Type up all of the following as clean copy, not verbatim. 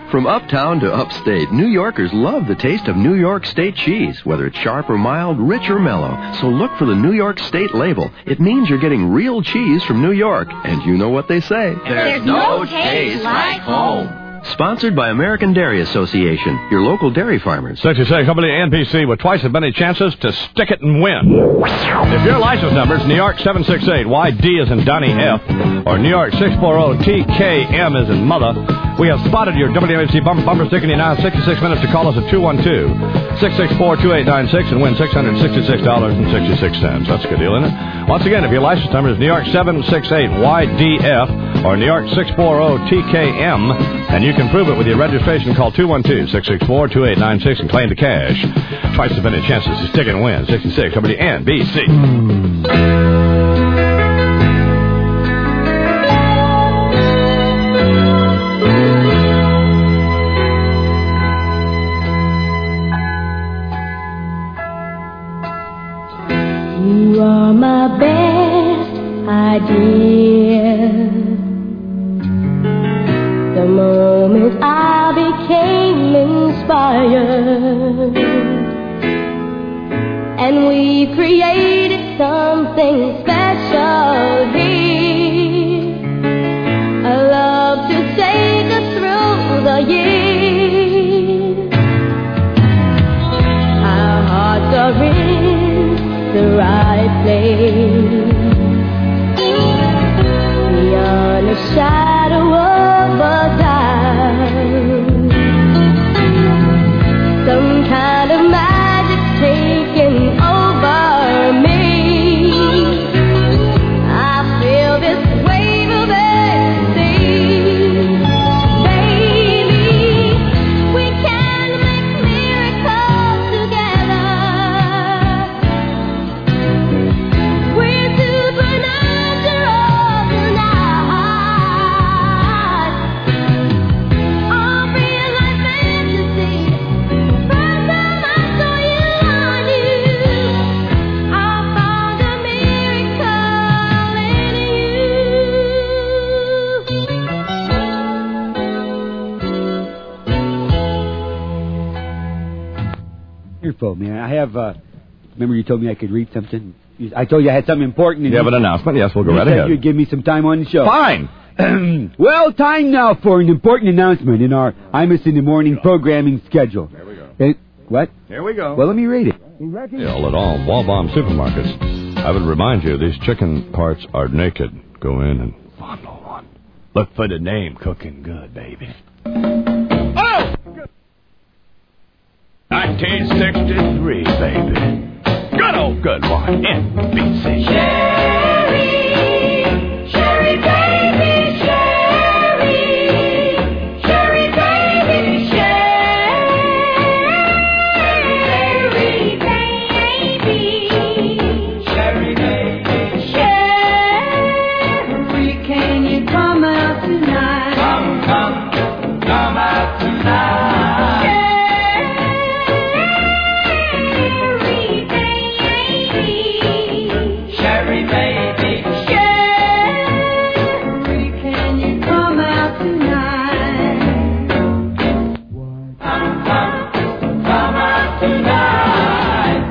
From uptown to upstate, New Yorkers love the taste of New York State cheese, whether it's sharp or mild, rich or mellow. So look for the New York State label. It means you're getting real cheese from New York. And you know what they say. There's no taste like home. Sponsored by American Dairy Association, your local dairy farmers. 66, company NBC with twice as many chances to stick it and win. If your license number is New York 768, YD as in Donnie F, or New York 640, TKM as in Mother, we have spotted your WMFC bumper sticker, and you now have 66 minutes to call us at 212-664-2896 and win $666.66. That's a good deal, isn't it? Once again, if your license number is New York 768, YDF, or New York 640, TKM, and you can prove it with your registration, call 212-664-2896 and claim the cash. Twice as many chances to stick and win. 66, company NBC. You are my best idea. The moment I became inspired, and we created something special here, a love to take us through the years. Our hearts are in the right place, beyond a shadow of a doubt. Some kind of magic taking over me. I feel this wave of ecstasy. Baby, we can make miracles together. We're supernatural tonight. I'll realize fantasy. First time I saw you, I knew I found a miracle in Your phone, man. I have, remember you told me I could read something? I told you I had something important. You have an announcement? Yes, we'll go right ahead. You'd give me some time on the show. Fine. Well, time now for an important announcement in our Imus in the Morning programming schedule. There we go. What? Here we go. Well, let me read it. Ill at all Wall Bomb supermarkets. I would remind you, these chicken parts are naked. Go in and fondle one. Look for the name, Cooking Good, baby. Oh! 1963, baby. Good old good one, NBC. Sherry baby, Sherry. Sherry baby, Sherry baby. Sherry baby, Sherry, can you come out tonight? Come out tonight. Sherry baby, Sherry, can you come out tonight? Come out tonight.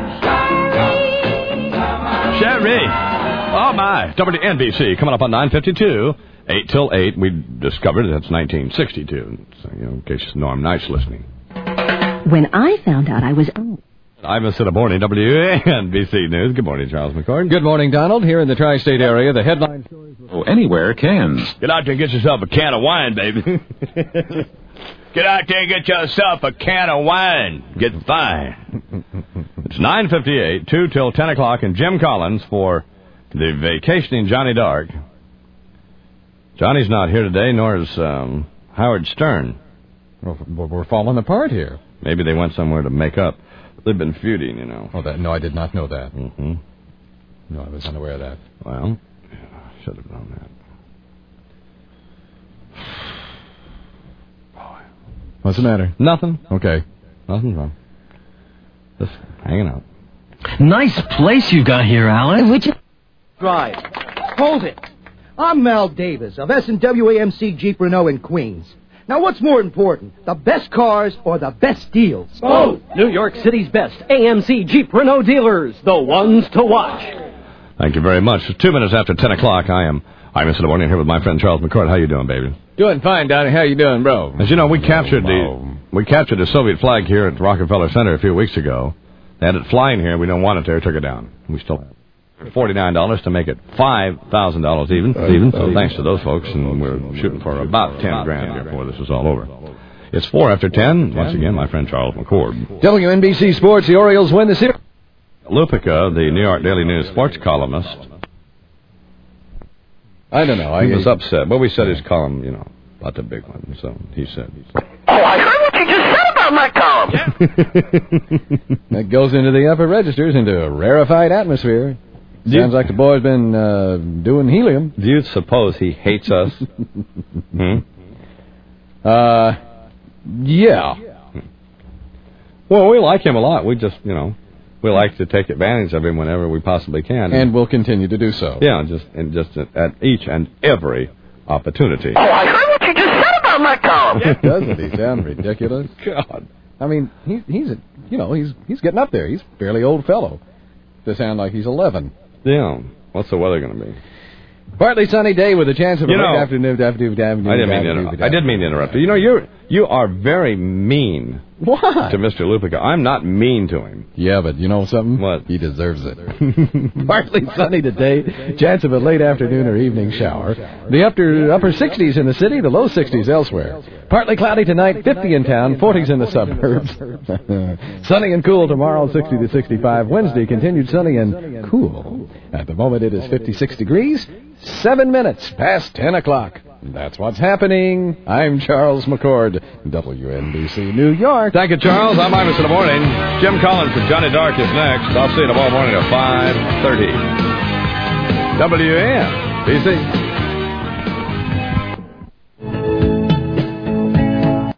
Sherry! Oh, my. WNBC coming up on 9:52. 8 till 8. We discovered that's 1962. So, in case Norm Knight's listening. When I found out I was... Imus in the Morning, WNBC News. Good morning, Charles McCord. Good morning, Donald. Here in the tri-state area, the headline stories... anywhere cans. Get out there and get yourself a can of wine, baby. Get out there and get yourself a can of wine. Get fine. It's 9:58, 2 till 10 o'clock, and Jim Collins for the vacationing Johnny Dark. Johnny's not here today, nor is Howard Stern. Well, we're falling apart here. Maybe they went somewhere to make up. They've been feuding, you know. Oh, no, I did not know that. Mm-hmm. No, I was unaware of that. Well, yeah, I should have known that. Boy. What's the matter? Nothing. Okay. Nothing's wrong. Just hanging out. Nice place you got here, Alice. Would you... Drive. Hold it. I'm Mel Davis of S&W AMC Jeep Renault in Queens. Now, what's more important, the best cars or the best deals? Both! New York City's best AMC Jeep Renault dealers, the ones to watch. Thank you very much. 2 minutes after 10 o'clock, I'm Mr. Morning here with my friend Charles McCord. How you doing, baby? Doing fine, Donnie. How you doing, bro? As you know, we captured the Soviet flag here at Rockefeller Center a few weeks ago. They had it flying here. We didn't want it there. Took it down. We still have $49 to make it $5,000 even. So thanks to those folks, and we're shooting for about 10 grand here before this is all over. It's 4 after 10. Once again, my friend Charles McCord. WNBC Sports. The Orioles win the series. Lupica, the New York Daily News sports columnist. I don't know. He was upset. Well, we said his column, about the big one. So he said. Oh, I heard what you just said about my column. That goes into the upper registers, into a rarefied atmosphere. Sounds like the boy's been doing helium. Do you suppose he hates us? Yeah. Well, we like him a lot. We just, we like to take advantage of him whenever we possibly can. And we'll continue to do so. Yeah, just at each and every opportunity. Oh, I heard what you just said about my column. Doesn't he sound ridiculous? God. I mean, he's getting up there. He's a fairly old fellow to sound like he's 11. Yeah. What's the weather going to be? Partly sunny day with a chance of a late afternoon. I didn't mean to interrupt you. You are very mean. What? To Mr. Lupica. I'm not mean to him. Yeah, but you know something? What? He deserves it. Partly sunny today, chance of a late afternoon or evening shower. The upper 60s in the city, the low 60s elsewhere. Partly cloudy tonight, 50 in town, 40s in the suburbs. Sunny and cool tomorrow, 60 to 65. Wednesday, continued sunny and cool. At the moment, it is 56 degrees, 7 minutes past 10 o'clock. That's what's happening. I'm Charles McCord, WNBC New York. Thank you, Charles. I'm Imus in the morning. Jim Collins with Johnny Dark is next. I'll see you tomorrow morning at 5:30. WNBC.